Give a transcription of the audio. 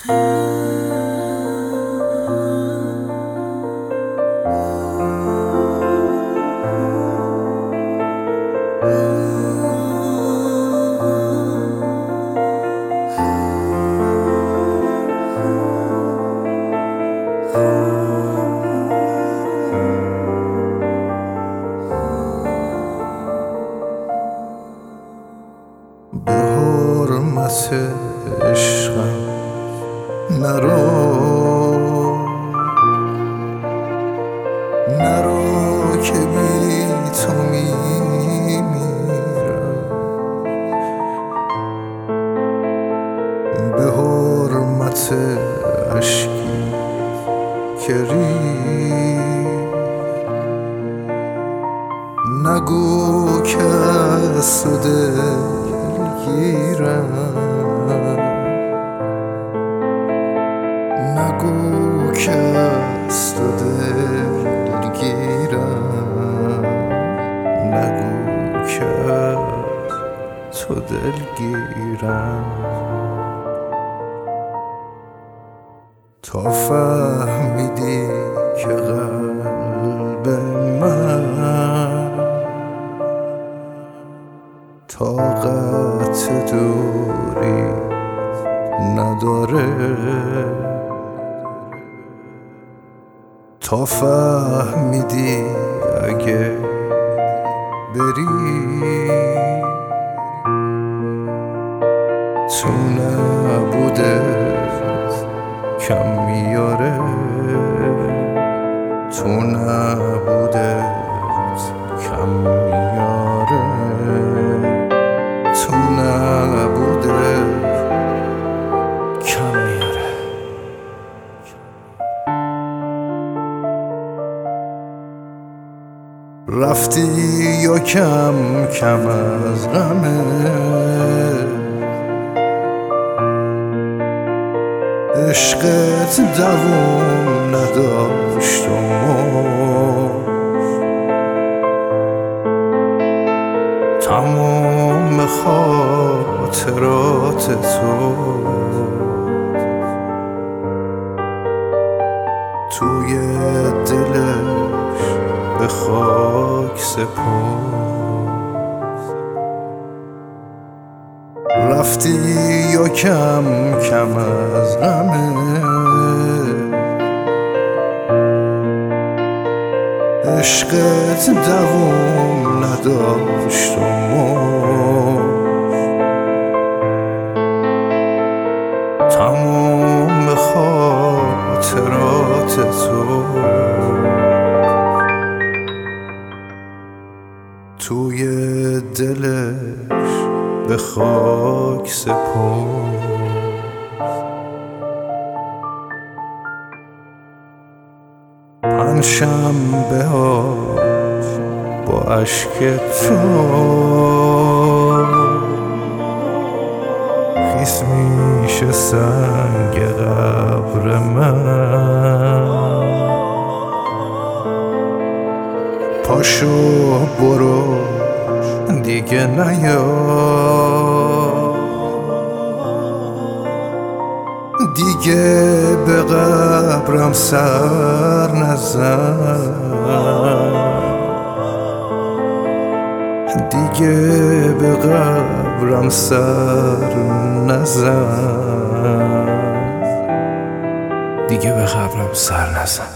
به حرمت عشقم نرو که بی تو میمیرم. به حرمت عشقی که نگو که از تو نگو که از تو دلگیرم، نگو که از تو دلگیرم. تا فهمیدی که قلب من طاقت دوری نداره، تا فهمیدی اگه بری تو نبوده کم میاره، تو نبوده کم میاره، تو نبوده کم میاره. رفتی یا کم کم از غمه عشقت دوام نداشت و تمام خاطرات تو توی دلش به خاک سپرد. رفتی یا کم کم از غمه عشقت دوام نداشت و تمام خاطرات تو توی دلش به خاک سپرد. پنجشنبه ها با اشک تو خیس میشه سنگ قبر من. پاشو برو دیگه نیا، دیگه به قبرم سر نزن، دیگه به قبرم سر نزن، دیگه به قبرم سر نزن.